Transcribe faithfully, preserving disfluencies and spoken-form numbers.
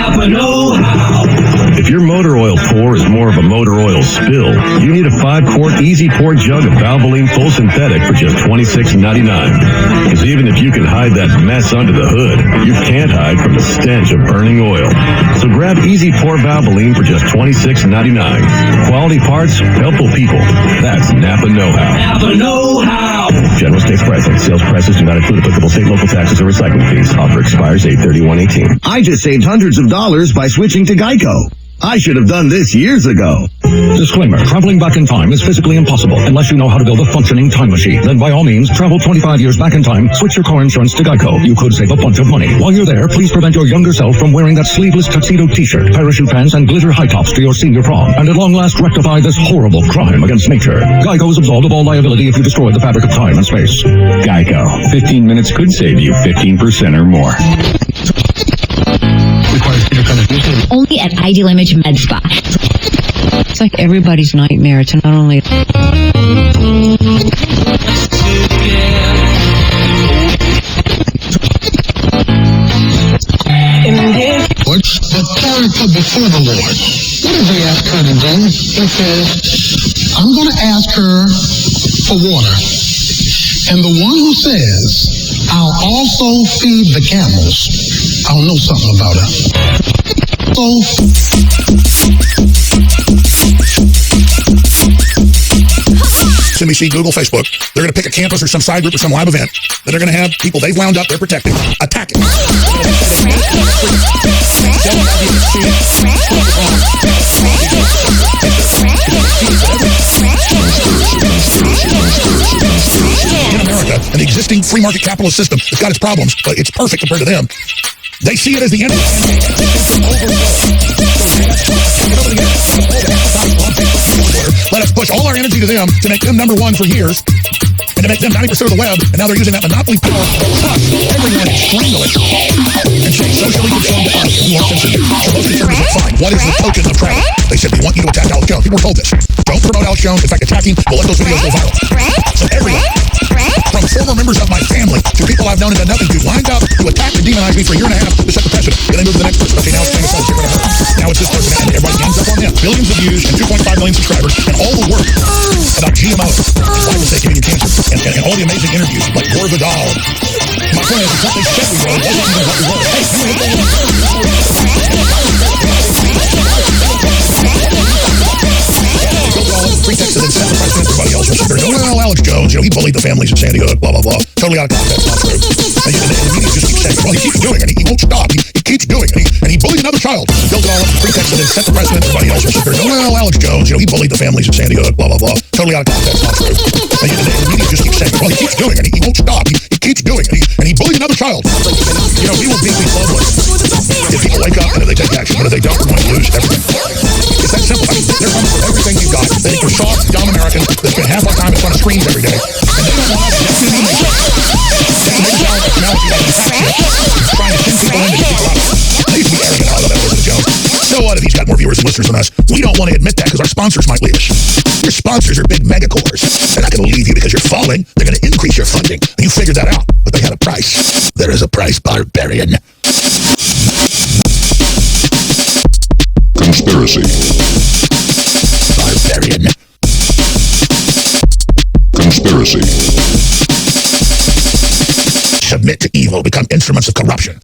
Napa know-how. If your motor oil pour is more of a motor oil spill, you need a five-quart easy pour jug of Valvoline Full Synthetic for just twenty-six ninety-nine. Because even if you can hide that mess under the hood, you can't hide from the stench of burning oil. So grab Easy Pour Valvoline for just twenty-six ninety-nine. Quality parts, helpful people. That's Napa know-how. Napa know-how. General states pricing. Sales prices do not include applicable state, local taxes, or recycling fees. Offer expires eight thirty-one eighteen. I just saved hundreds of dollars by switching to Geico. I should have done this years ago. Disclaimer, traveling back in time is physically impossible unless you know how to build a functioning time machine. Then by all means, travel twenty-five years back in time, switch your car insurance to Geico. You could save a bunch of money. While you're there, please prevent your younger self from wearing that sleeveless tuxedo t-shirt, parachute pants, and glitter high tops to your senior prom. And at long last, rectify this horrible crime against nature. Geico is absolved of all liability if you destroy the fabric of time and space. Geico. fifteen minutes could save you fifteen percent or more. Only at Ideal Image Med Spa. It's like everybody's nightmare to not only... What's the character before the Lord? What does he ask her to do? He says, I'm going to ask her for water. And the one who says, I'll also feed the camels, I'll know something about her. So... N B C, Google, Facebook. They're going to pick a campus or some side group or some live event that are going to have people they've wound up, they're protecting, attacking. In America, an existing free market capitalist system, it's got its problems, but it's perfect compared to them. They see it as the end of the Let us push all our energy to them to make them number one for years and to make them ninety percent of the web, and now they're using that monopoly power to crush everyone and strangle it and say socially conform to us. We want censorship. So most conservatives are fine. What is the token of travel? They said, we want you to attack Alex Jones. People were told this. Don't promote Alex Jones. In fact, attack him. We'll let those videos go viral. So everyone, from former members of my family to people I've known and done nothing to, lined up to attack and demonize me for a year and a half to set the precedent. Then they move to the next person. Okay, now it's famous politics. Now it's this person, and everybody gangs up on them. Billions of views and two point five million subscribers, and all the work about G M O, glyphosate giving you cancer, and, and, and all the amazing interviews like Gore Vidal. My point is, what they said we were wasn't even what we were. Hey, pretext and then set the precedent for everybody else. Well, Alex Jones, you know, he bullied the families in Sandy Hook, blah, blah, blah. Totally out of context, not true. And, and, and the media just keeps saying, well, he keeps doing it, and he, he won't stop. He, he keeps doing it, and he, and he bullied another child. Built it all up to pretext and then set the precedent for everybody else. Well, Alex Jones, you know, he bullied the families in Sandy Hook, blah, blah, blah. Totally out of context, not true. And, and, and the media just keeps saying, well, he keeps doing it, and he, he won't stop. He, he keeps doing it, and he, and he bullied another child. You know, we will beat these loveless if people wake up and if they take action, but if they don't, we're going to lose everything. It's that simple. I mean, they're coming for everything you've got. They think we're soft, dumb Americans that spend half our time in front of screens every day. And they don't want us to do anything. They make it sound like technology like a tax shit. Trying to send people in to get people out. They used to be arrogant. I love that Elizabeth Jones. So what if he's got more viewers and listeners than us? We don't want to admit that because our sponsors might leave us. Your sponsors are big megacorps. They're not going to leave you because you're falling. They're going to increase your funding. And you figured that out. But they had a price. There is a price, barbarian. Conspiracy. Barbarian. Conspiracy. Submit to evil, become instruments of corruption.